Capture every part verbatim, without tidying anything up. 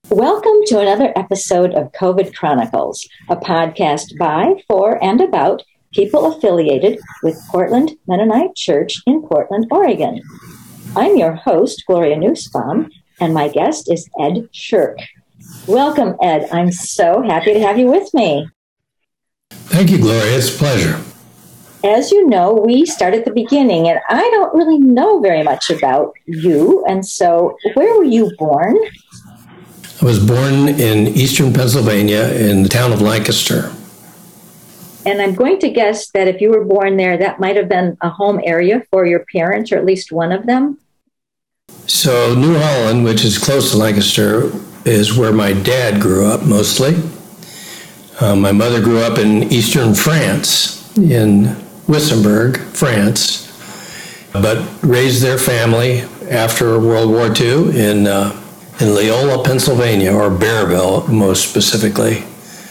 Welcome to another episode of COVID Chronicles, a podcast by, for, and about people affiliated with Portland Mennonite Church in Portland, Oregon. I'm your host, Gloria Nussbaum, and my guest is Ed Shirk. Welcome, Ed. I'm so happy to have you with me. Thank you, Gloria. It's a pleasure. As you know, we start at the beginning, and I don't really know very much about you. And so, where were you born? I was born in eastern Pennsylvania in the town of Lancaster. And I'm going to guess that if you were born there, that might have been a home area for your parents, or at least one of them. So New Holland, which is close to Lancaster, is where my dad grew up mostly. Uh, my mother grew up in eastern France, in Wissembourg, France, but raised their family after World War Two in uh, in Leola, Pennsylvania, or Bearville, most specifically.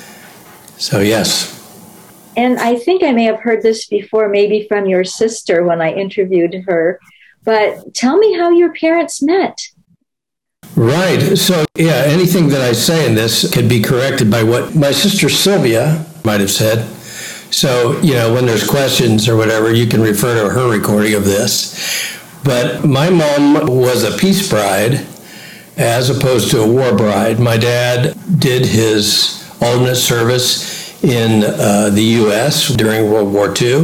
So, yes. And I think I may have heard this before, maybe from your sister when I interviewed her. But tell me how your parents met. Right. So, yeah, anything that I say in this could be corrected by what my sister Sylvia might have said. So, you know, when there's questions or whatever, you can refer to her recording of this. But my mom was a peace bride as opposed to a war bride. My dad did his alternate service in uh, the U S during World War Two.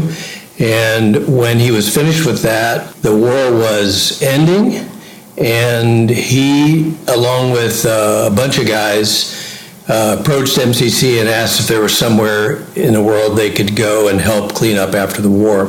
And when he was finished with that, the war was ending. And he, along with uh, a bunch of guys, uh, approached M C C and asked if there was somewhere in the world they could go and help clean up after the war.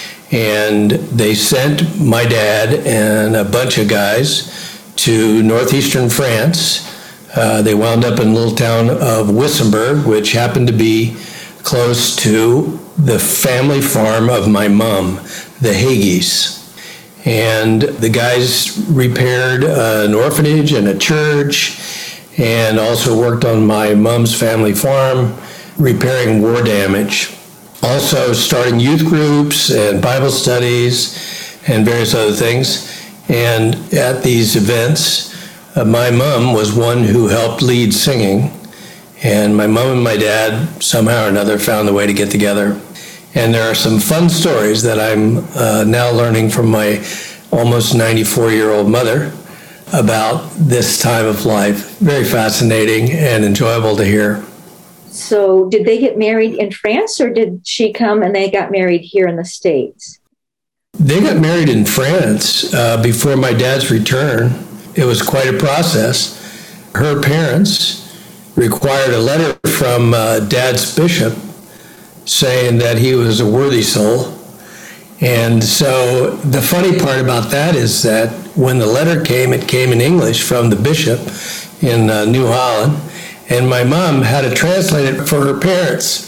And they sent my dad and a bunch of guys to northeastern France. Uh, they wound up in the little town of Wissembourg, which happened to be close to the family farm of my mom, the Hagees. And the guys repaired uh, an orphanage and a church, and also worked on my mom's family farm, repairing war damage. Also starting youth groups and Bible studies and various other things. And at these events, uh, my mom was one who helped lead singing. And my mom and my dad, somehow or another, found a way to get together. And there are some fun stories that I'm uh, now learning from my almost ninety-four-year-old mother about this time of life. Very fascinating and enjoyable to hear. So did they get married in France, or did she come and they got married here in the States? They got married in France uh, before my dad's return. It was quite a process. Her parents required a letter from uh, Dad's bishop saying that he was a worthy soul. And so the funny part about that is that when the letter came, it came in English from the bishop in uh, New Holland, and my mom had to translate it for her parents.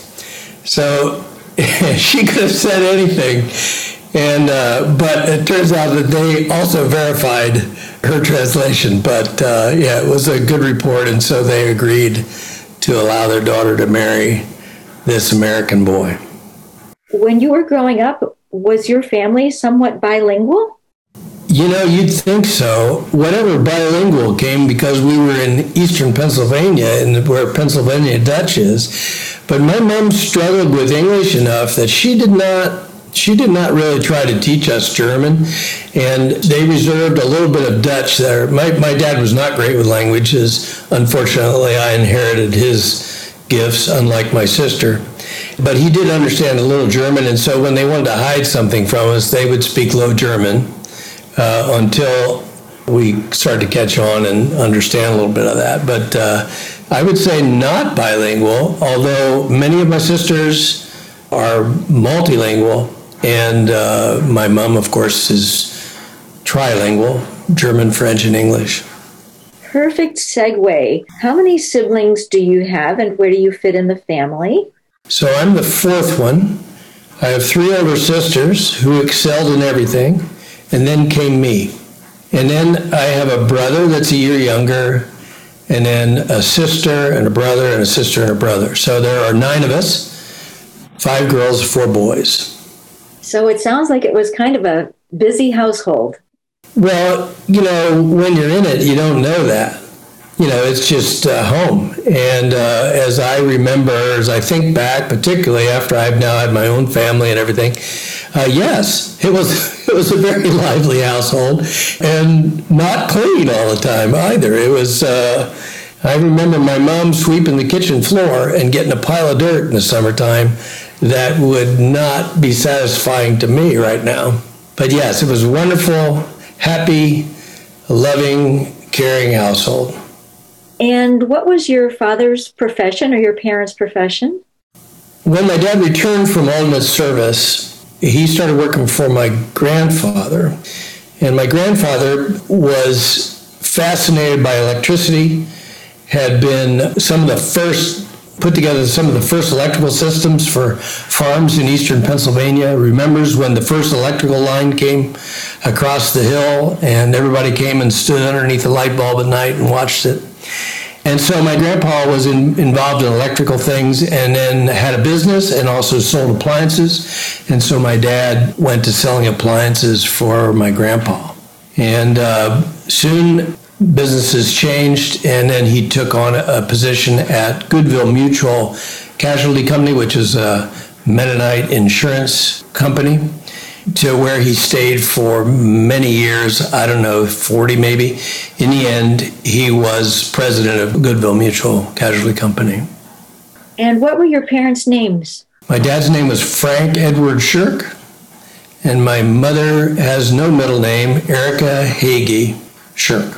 So she could have said anything. And uh, but it turns out that they also verified her translation. But uh, yeah, it was a good report, and so they agreed to allow their daughter to marry this American boy. When you were growing up, was your family somewhat bilingual? You know, you'd think so. Whatever, bilingual came because we were in eastern Pennsylvania, and where Pennsylvania Dutch is. But my mom struggled with English enough that she did not. She did not really try to teach us German, and they reserved a little bit of Dutch there. My, my dad was not great with languages. Unfortunately, I inherited his gifts, unlike my sister. But he did understand a little German, and so when they wanted to hide something from us, they would speak Low German uh, until we started to catch on and understand a little bit of that. But uh, I would say not bilingual, although many of my sisters are multilingual. And uh, my mom, of course, is trilingual, German, French, and English. Perfect segue. How many siblings do you have, and where do you fit in the family? So I'm the fourth one. I have three older sisters who excelled in everything, and then came me. And then I have a brother that's a year younger, and then a sister and a brother and a sister and a brother. So there are nine of us, five girls, four boys. So it sounds like it was kind of a busy household. Well, you know, when you're in it, you don't know that. you know, it's just uh, home. And uh, as I remember, as I think back, particularly after I've now had my own family and everything, uh, yes, it was it was a very lively household and not clean all the time either. It was, uh, I remember my mom sweeping the kitchen floor and getting a pile of dirt in the summertime that would not be satisfying to me right now. But yes, it was a wonderful, happy, loving, caring household. And what was your father's profession or your parents' profession? When my dad returned from ultimate service, he started working for my grandfather. And my grandfather was fascinated by electricity, had been some of the first, put together some of the first electrical systems for farms in eastern Pennsylvania, remembers when the first electrical line came across the hill and everybody came and stood underneath the light bulb at night and watched it. And so my grandpa was in, involved in electrical things and then had a business and also sold appliances. And so my dad went to selling appliances for my grandpa. And uh, soon businesses changed, and then he took on a position at Goodville Mutual Casualty Company, which is a Mennonite insurance company, to where he stayed for many years, I don't know, forty maybe. In the end, he was president of Goodville Mutual Casualty Company. And what were your parents' names? My dad's name was Frank Edward Shirk, and my mother has no middle name, Erica Hagee Shirk.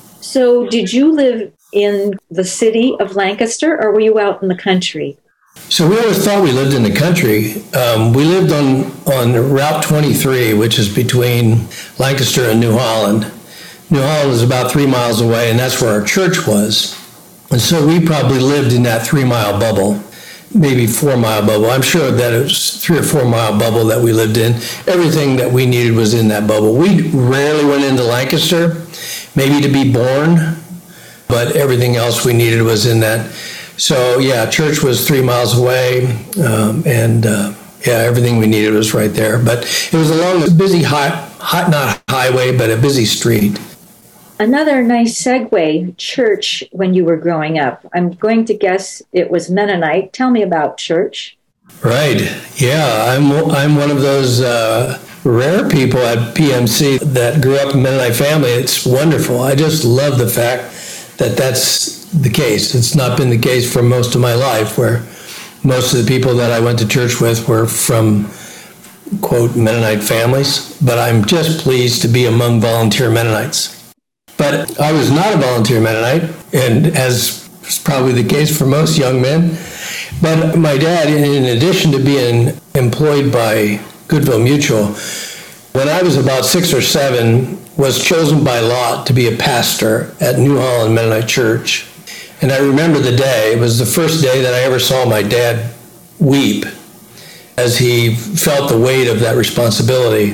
So did you live in the city of Lancaster, or were you out in the country? So we always thought we lived in the country. Um, we lived on, on Route twenty-three, which is between Lancaster and New Holland. New Holland is about three miles away, and that's where our church was. And so we probably lived in that three-mile bubble, maybe four-mile bubble. I'm sure that it was three or four-mile bubble that we lived in. Everything that we needed was in that bubble. We rarely went into Lancaster, maybe to be born, but everything else we needed was in that. So, yeah, church was three miles away, um, and, uh, yeah, everything we needed was right there. But it was along a busy, high, high, not highway, but a busy street. Another nice segue, church when you were growing up. I'm going to guess it was Mennonite. Tell me about church. Right. Yeah, I'm I'm one of those uh, rare people at P M C that grew up in a Mennonite family. It's wonderful. I just love the fact that that's the case. It's not been the case for most of my life, where most of the people that I went to church with were from, quote, Mennonite families. But I'm just pleased to be among volunteer Mennonites. But I was not a volunteer Mennonite, and as is probably the case for most young men. But my dad, in addition to being employed by Goodville Mutual, when I was about six or seven, was chosen by lot to be a pastor at New Holland Mennonite Church. And I remember the day. It was the first day that I ever saw my dad weep as he felt the weight of that responsibility.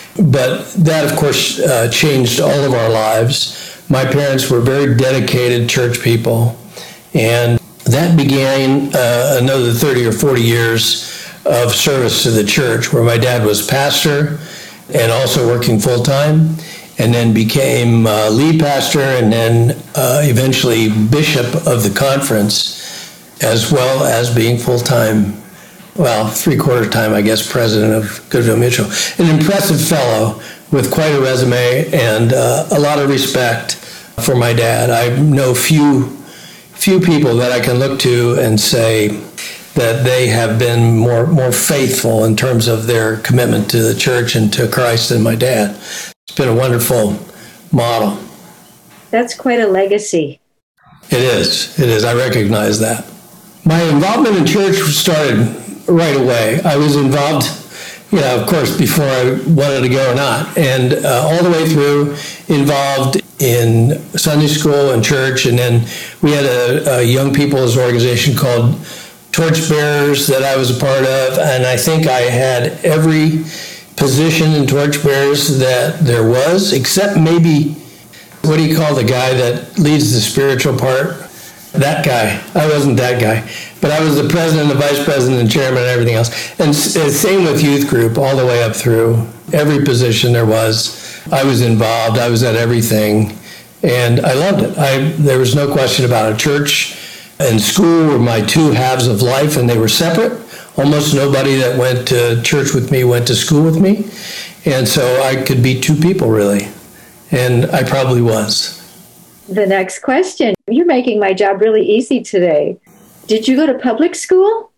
But that, of course, uh, changed all of our lives. My parents were very dedicated church people, and that began uh, another thirty or forty years of service to the church, where my dad was pastor and also working full-time, and then became uh, lead pastor, and then uh, eventually bishop of the conference, as well as being full-time, well, three-quarter time, I guess, president of Goodville Mutual. An impressive fellow with quite a resume and uh, a lot of respect for my dad. I know few, few people that I can look to and say that they have been more, more faithful in terms of their commitment to the church and to Christ than my dad. It's been a wonderful model. That's quite a legacy. It is. It is. I recognize that. My involvement in church started right away. I was involved, you know, of course, before I wanted to go or not, and uh, all the way through involved in Sunday school and church, and then we had a, a young people's organization called Torchbearers that I was a part of, and I think I had every position in Torchbearers that there was, except maybe, what do you call the guy that leads the spiritual part? That guy. I wasn't that guy. But I was the president, the vice president, and chairman, and everything else. And same with youth group, all the way up through every position there was. I was involved. I was at everything. And I loved it. I, there was no question about it. Church and school were my two halves of life, and they were separate. Almost nobody that went to church with me went to school with me. And so I could be two people, really. And I probably was. The next question. You're making my job really easy today. Did you go to public school?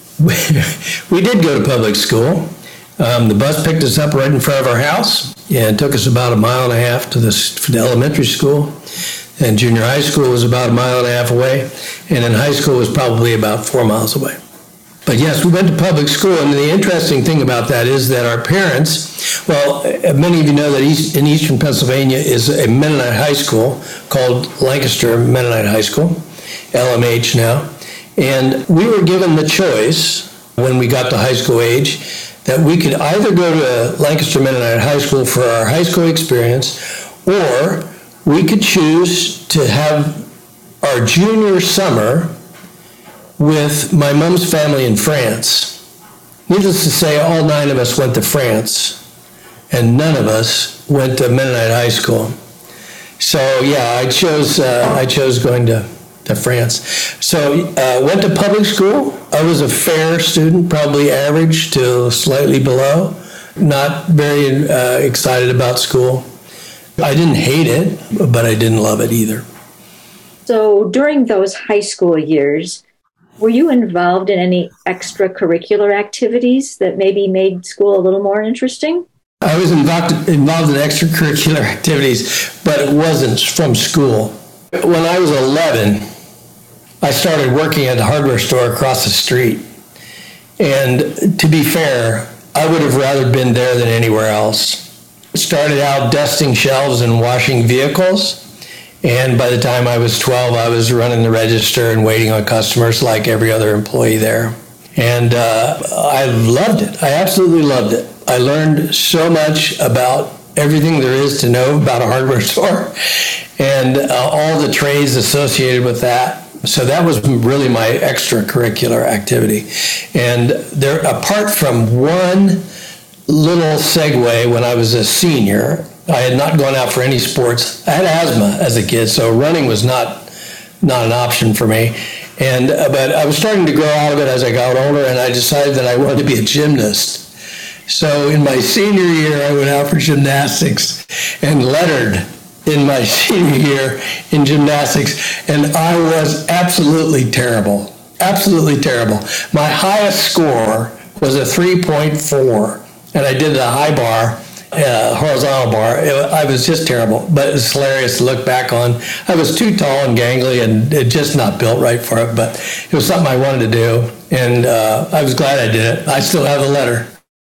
We did go to public school. Um, the bus picked us up right in front of our house and took us about a mile and a half to the, to the elementary school. And junior high school was about a mile and a half away. And then high school was probably about four miles away. But yes, we went to public school. And the interesting thing about that is that our parents, well, many of you know that East, in eastern Pennsylvania is a Mennonite high school called Lancaster Mennonite High School, L M H now. And we were given the choice when we got to high school age that we could either go to Lancaster Mennonite High School for our high school experience, or we could choose to have our junior summer with my mom's family in France. Needless to say, all nine of us went to France, and none of us went to Mennonite High School. So yeah, I chose uh, I chose going to, to France. So uh, went to public school. I was a fair student, probably average to slightly below. Not very uh, excited about school. I didn't hate it, but I didn't love it either. So during those high school years, were you involved in any extracurricular activities that maybe made school a little more interesting? I was involved, involved in extracurricular activities, but it wasn't from school. When I was eleven, I started working at a hardware store across the street. And to be fair, I would have rather been there than anywhere else. Started out dusting shelves and washing vehicles. And by the time I was twelve, I was running the register and waiting on customers like every other employee there. And uh, I loved it. I absolutely loved it. I learned so much about everything there is to know about a hardware store and uh, all the trades associated with that. So that was really my extracurricular activity. And there, apart from one little segue when I was a senior, I had not gone out for any sports. I had asthma as a kid, so running was not not an option for me. And uh, but I was starting to grow out of it as I got older, and I decided that I wanted to be a gymnast. So in my senior year, I went out for gymnastics and lettered in my senior year in gymnastics, and I was absolutely terrible, absolutely terrible. My highest score was a three point four, and I did the high bar, uh, horizontal bar. It, I was just terrible, but it's hilarious to look back on. I was too tall and gangly and it just not built right for it, but it was something I wanted to do, and uh, I was glad I did it. I still have the letter.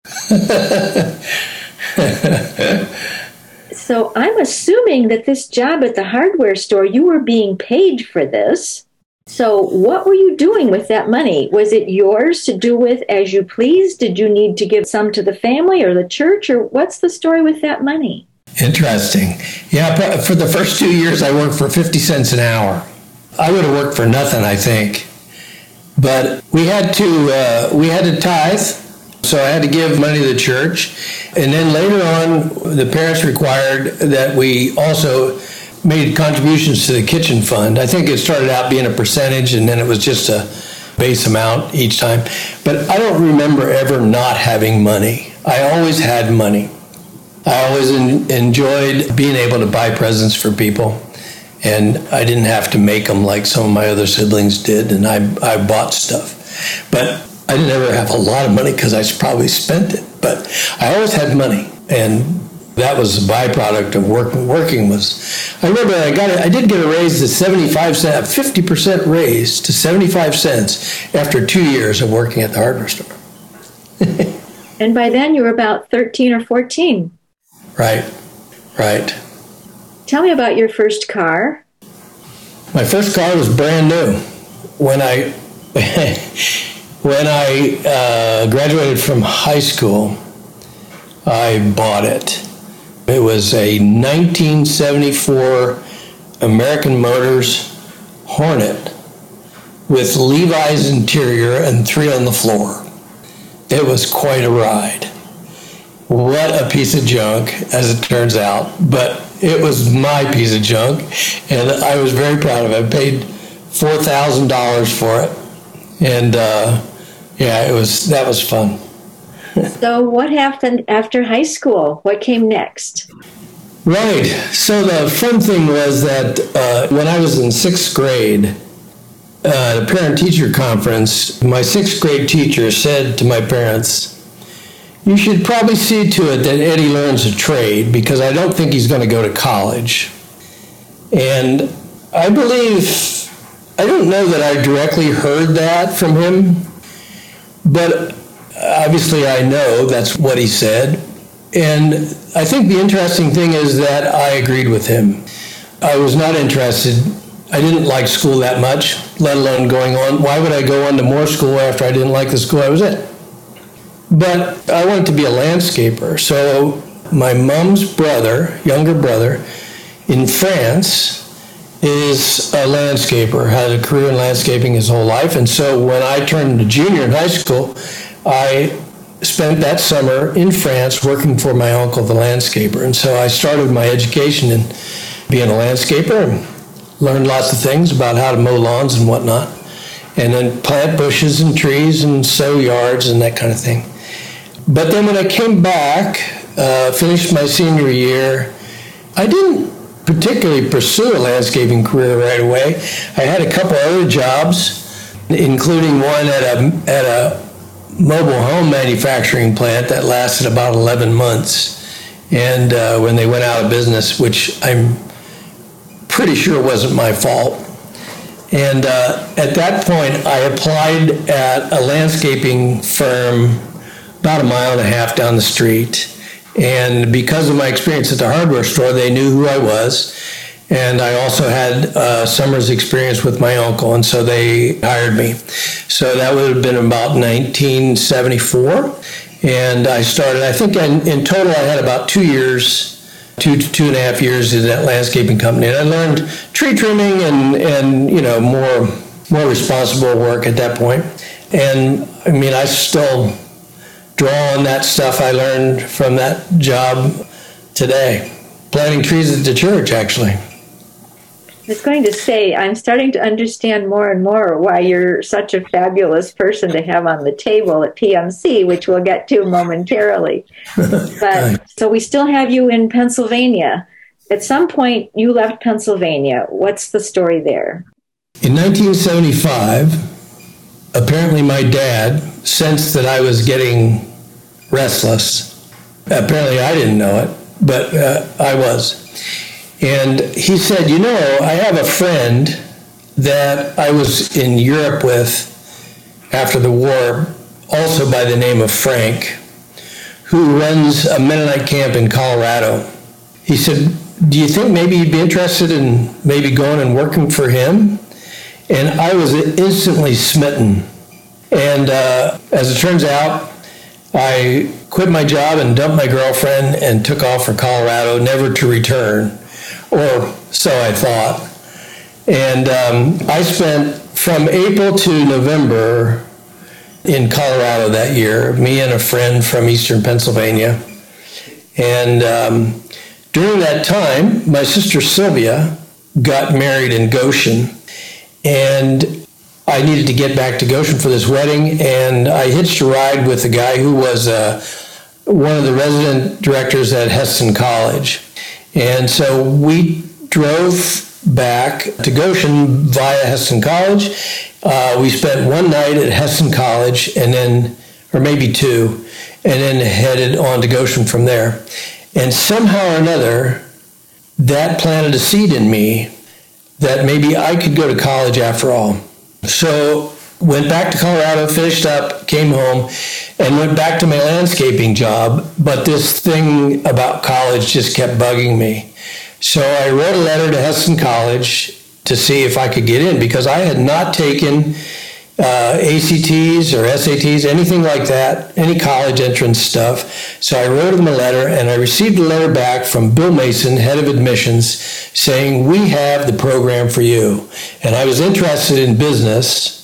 So I'm assuming that this job at the hardware store, you were being paid for this. So what were you doing with that money? Was it yours to do with as you pleased? Did you need to give some to the family or the church? Or what's the story with that money? Interesting. Yeah, for the first two years, I worked for fifty cents an hour. I would have worked for nothing, I think. But we had to, uh, we had to tithe. So I had to give money to the church. And then later on, the parents required that we also made contributions to the kitchen fund. I think it started out being a percentage, and then it was just a base amount each time. But I don't remember ever not having money. I always had money. I always en- enjoyed being able to buy presents for people. And I didn't have to make them like some of my other siblings did, and I, I bought stuff. But I didn't ever have a lot of money because I probably spent it, but I always had money, and that was a byproduct of working. Working was, I remember I got, a, I did get a raise to seventy-five cents, a fifty percent raise to seventy-five cents after two years of working at the hardware store. And by then you were about thirteen or fourteen. Right, right. Tell me about your first car. My first car was brand new when I. When I uh, graduated from high school, I bought it. It was a nineteen seventy-four American Motors Hornet with Levi's interior and three on the floor. It was quite a ride. What a piece of junk, as it turns out, but It was my piece of junk, and I was very proud of it. I paid four thousand dollars for it, and uh, yeah, it was that was fun. So what happened after high school? What came next? Right. So the fun thing was that uh, when I was in sixth grade, uh, at a parent-teacher conference, my sixth grade teacher said to my parents, "You should probably see to it that Eddie learns a trade because I don't think he's going to go to college." And I believe, I don't know that I directly heard that from him, but obviously I know that's what he said. And I think the interesting thing is that I agreed with him. I was not interested. I didn't like school that much, let alone going on. Why would I go on to more school after I didn't like the school I was in? But I wanted to be a landscaper. So my mom's brother, younger brother, in France is a landscaper, had a career in landscaping his whole life. And so when I turned to junior in high school, I spent that summer in France working for my uncle, the landscaper. And so I started my education in being a landscaper and learned lots of things about how to mow lawns and whatnot, and then plant bushes and trees and sow yards and that kind of thing. But then when I came back, uh, finished my senior year, I didn't particularly pursue a landscaping career right away. I had a couple other jobs, including one at a at a mobile home manufacturing plant that lasted about eleven months. And uh, when they went out of business, which I'm pretty sure wasn't my fault. And uh, at that point, I applied at a landscaping firm about a mile and a half down the street. And because of my experience at the hardware store, they knew who I was. And I also had uh, summer's experience with my uncle, and so they hired me. So that would have been about nineteen seventy-four. And I started, I think in, in total I had about two years, two to two and a half years in that landscaping company. And I learned tree trimming and, and you know, more, more responsible work at that point. And I mean, I still draw on that stuff I learned from that job today. Planting trees at the church, actually. I was going to say, I'm starting to understand more and more why you're such a fabulous person to have on the table at P M C, which we'll get to momentarily. But so we still have you in Pennsylvania. At some point, you left Pennsylvania. What's the story there? In nineteen seventy-five, apparently my dad sensed that I was getting restless. Apparently I didn't know it, but uh, I was. And he said, you know, I have a friend that I was in Europe with after the war, also by the name of Frank, who runs a Mennonite camp in Colorado. He said, do you think maybe you'd be interested in maybe going and working for him? And I was instantly smitten. And uh, as it turns out, I quit my job and dumped my girlfriend and took off for Colorado, never to return. Or so I thought. And um, I spent from April to November in Colorado that year, me and a friend from eastern Pennsylvania. And um, during that time, my sister Sylvia got married in Goshen. And I needed to get back to Goshen for this wedding. And I hitched a ride with a guy who was uh, one of the resident directors at Hesston College. And so we drove back to Goshen via Hesston College. Uh, we spent one night at Hesston College, and then, or maybe two, and then headed on to Goshen from there. And somehow or another, that planted a seed in me that maybe I could go to college after all. So went back to Colorado, finished up, came home, and went back to my landscaping job. But this thing about college just kept bugging me. So I wrote a letter to Hesston College to see if I could get in, because I had not taken uh, A C Ts or S A Ts, anything like that, any college entrance stuff. So I wrote them a letter, and I received a letter back from Bill Mason, head of admissions, saying, we have the program for you. And I was interested in business,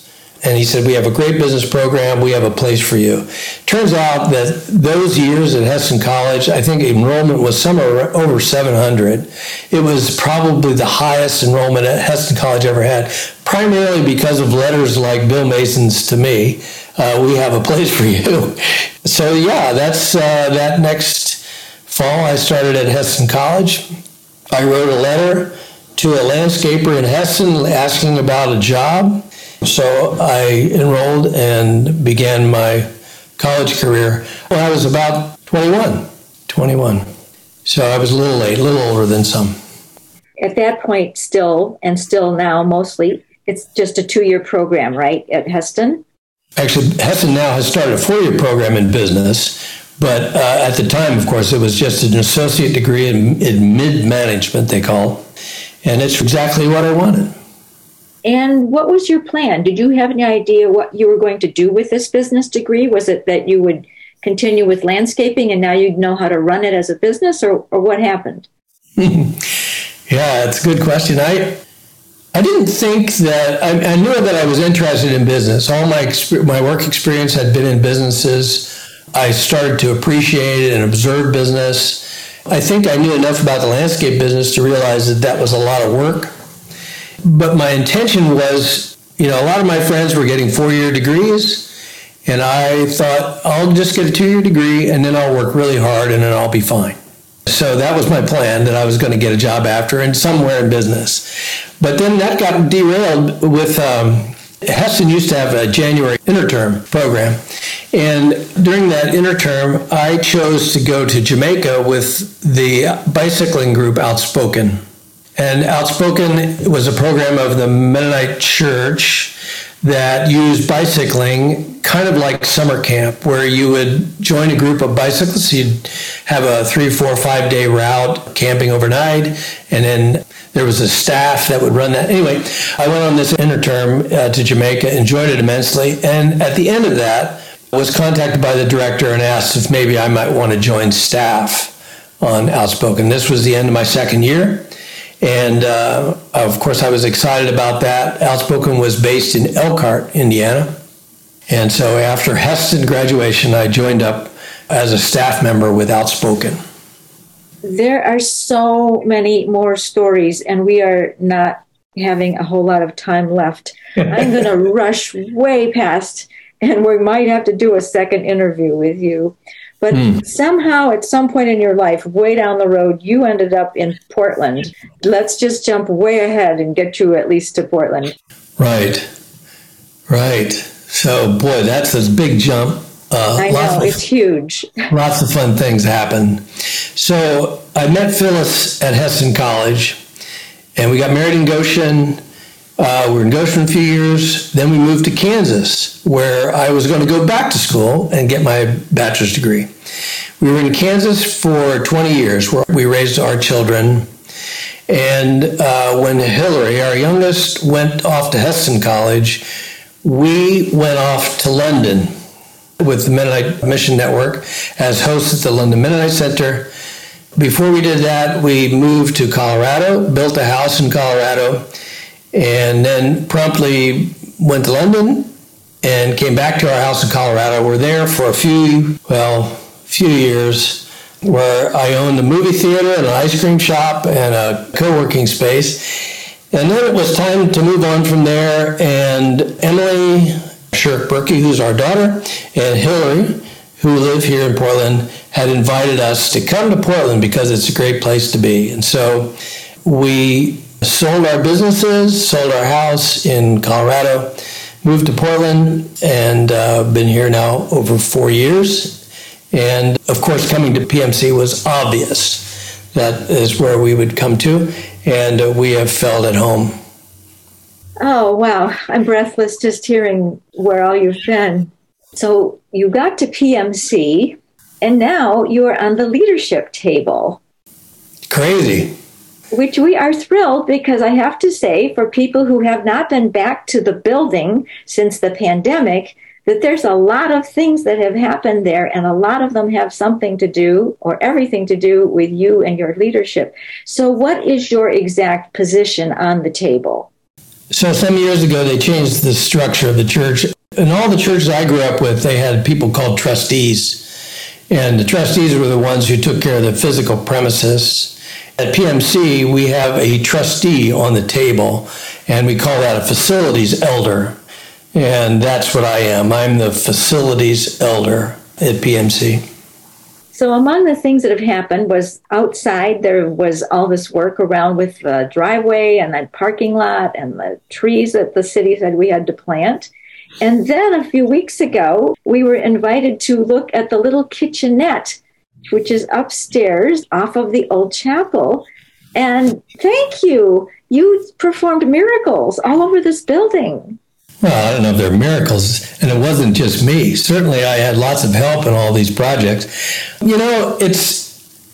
And he said, we have a great business program. We have a place for you. Turns out that those years at Hesston College, I think enrollment was somewhere over seven hundred. It was probably the highest enrollment at Hesston College ever had, primarily because of letters like Bill Mason's to me. Uh, we have a place for you. So, yeah, that's uh, that next fall I started at Hesston College. I wrote a letter to a landscaper in Hesston asking about a job. So I enrolled and began my college career when I was about twenty-one. twenty-one. So I was a little late, a little older than some. At that point, still, and still now mostly, it's just a two-year program, right, at Hesston? Actually, Hesston now has started a four-year program in business, but uh, at the time, of course, it was just an associate degree in, in mid-management, they call it, and it's exactly what I wanted. And what was your plan? Did you have any idea what you were going to do with this business degree? Was it that you would continue with landscaping and now you'd know how to run it as a business, or, or what happened? Yeah, it's a good question. I I didn't think that, I, I knew that I was interested in business. All my my work experience had been in businesses. I started to appreciate it and observe business. I think I knew enough about the landscape business to realize that that was a lot of work. But my intention was, you know, a lot of my friends were getting four-year degrees, and I thought, I'll just get a two-year degree, and then I'll work really hard, and then I'll be fine. So that was my plan, that I was going to get a job after, and somewhere in business. But then that got derailed with, um, Hesston used to have a January interterm program, and during that interterm, I chose to go to Jamaica with the bicycling group Outspoken. And Outspoken was a program of the Mennonite Church that used bicycling kind of like summer camp, where you would join a group of bicyclists. You'd have a three, four, five day route, camping overnight, and then there was a staff that would run that. Anyway, I went on this interterm uh, to Jamaica, enjoyed it immensely, and at the end of that, I was contacted by the director and asked if maybe I might want to join staff on Outspoken. This was the end of my second year. And, uh, of course, I was excited about that. Outspoken was based in Elkhart, Indiana. And so after Hesston graduation, I joined up as a staff member with Outspoken. There are so many more stories, and we are not having a whole lot of time left. I'm going to rush way past, and we might have to do a second interview with you. But mm. somehow, at some point in your life, way down the road, you ended up in Portland. Let's just jump way ahead and get you at least to Portland. Right, right. So, boy, that's a big jump. Uh, I know, of, it's huge. Lots of fun things happen. So I met Phyllis at Hesston College, and we got married in Goshen. Uh, we were in Goshen a few years. Then we moved to Kansas, where I was going to go back to school and get my bachelor's degree. We were in Kansas for twenty years, where we raised our children. And uh, when Hillary, our youngest, went off to Hesston College, we went off to London with the Mennonite Mission Network as hosts at the London Mennonite Center. Before we did that, we moved to Colorado, built a house in Colorado, and then promptly went to London and came back to our house in Colorado. We're there for a few, well, few years, where I owned a movie theater and an ice cream shop and a co-working space. And then it was time to move on from there, and Emily Shirk Berkey, who's our daughter, and Hillary, who live here in Portland, had invited us to come to Portland because it's a great place to be. And so we sold our businesses, sold our house in Colorado, moved to Portland, and uh, been here now over four years. And, of course, coming to P M C was obvious. That is where we would come to, and uh, we have felt at home. Oh, wow. I'm breathless just hearing where all you've been. So you got to P M C, and now you are on the leadership table. Crazy. Which we are thrilled, because I have to say, for people who have not been back to the building since the pandemic, that there's a lot of things that have happened there, and a lot of them have something to do, or everything to do, with you and your leadership. So what is your exact position on the table? So some years ago, they changed the structure of the church. In all the churches I grew up with, they had people called trustees. And the trustees were the ones who took care of the physical premises. At P M C, we have a trustee on the table, and we call that a facilities elder. And that's what I am. I'm the facilities elder at P M C. So among the things that have happened was outside there was all this work around with the driveway and that parking lot and the trees that the city said we had to plant. And then a few weeks ago, we were invited to look at the little kitchenette, which is upstairs off of the old chapel. And thank you. You performed miracles all over this building. Well, I don't know if they're miracles, and it wasn't just me. Certainly, I had lots of help in all these projects. You know, it's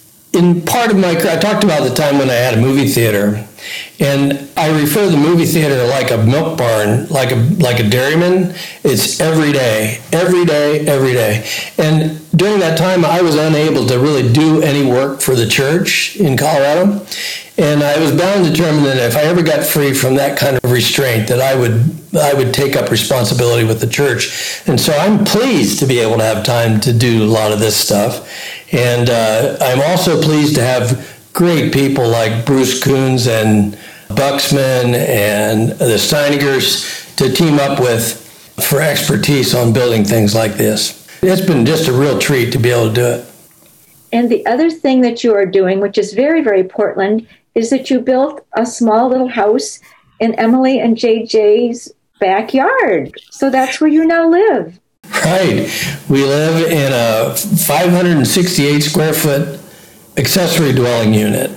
in part of my career. I talked about the time when I had a movie theater, and I refer to the movie theater like a milk barn, like a like a dairyman. It's every day, every day, every day. And during that time, I was unable to really do any work for the church in Colorado. And I was bound and determined that if I ever got free from that kind of restraint, that I would I would take up responsibility with the church. And so I'm pleased to be able to have time to do a lot of this stuff. And uh, I'm also pleased to have great people like Bruce Coons and Buxman and the Steinigers to team up with for expertise on building things like this. It's been just a real treat to be able to do it. And the other thing that you are doing, which is very, very Portland, is that you built a small little house in Emily and J J's backyard. So that's where you now live. Right. We live in a five hundred sixty-eight square foot accessory dwelling unit.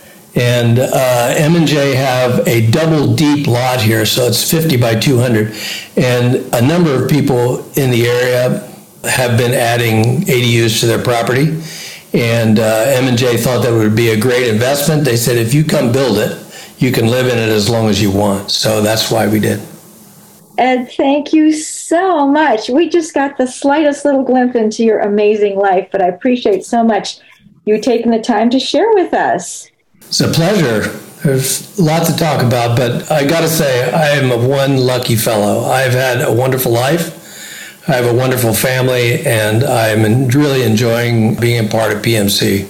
And uh, M and J have a double deep lot here, so it's fifty by two hundred. And a number of people in the area have been adding A D Us to their property. And uh, M and J thought that would be a great investment. They said, if you come build it, you can live in it as long as you want. So that's why we did. Ed, thank you so much. We just got the slightest little glimpse into your amazing life, but I appreciate so much you taking the time to share with us. It's a pleasure. There's a lot to talk about, but I got to say, I am a one lucky fellow. I've had a wonderful life. I have a wonderful family, and I'm really enjoying being a part of P M C.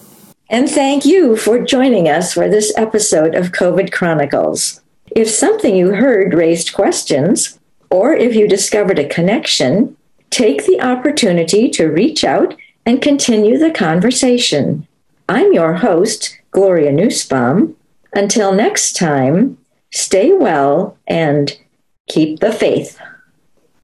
And thank you for joining us for this episode of COVID Chronicles. If something you heard raised questions, or if you discovered a connection, take the opportunity to reach out and continue the conversation. I'm your host, Gloria Nussbaum. Until next time, stay well and keep the faith.